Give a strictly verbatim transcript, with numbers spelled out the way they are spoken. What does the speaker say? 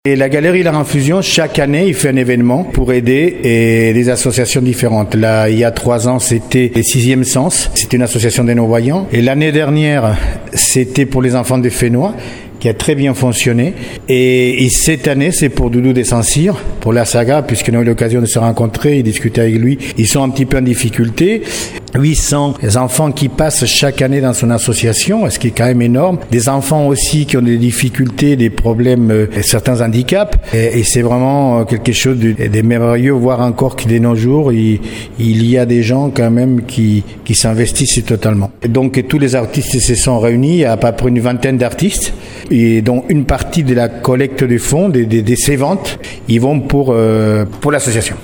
Et la Galerie L'Art en Fusion, chaque année, il fait un événement pour aider et des associations différentes. Là, il y a trois ans, c'était les Sixième Sens. C'était une association des non-voyants. Et l'année dernière, c'était pour les enfants de Fénois, qui a très bien fonctionné. Et, et cette année, c'est pour Doudou des Saint-Cyr, pour la saga, puisqu'on a eu l'occasion de se rencontrer et discuter avec lui. Ils sont un petit peu en difficulté. huit cents enfants qui passent chaque année dans son association, ce qui est quand même énorme. Des enfants aussi qui ont des difficultés, des problèmes, euh, certains handicaps. Et, et c'est vraiment quelque chose de, de merveilleux, voir encore que de nos jours, il, il y a des gens quand même qui, qui s'investissent totalement. Et donc tous les artistes se sont réunis, il y a à peu près une vingtaine d'artistes, et dont une partie de la collecte de fonds, de, de, de ces ventes, ils vont pour, euh, pour l'association.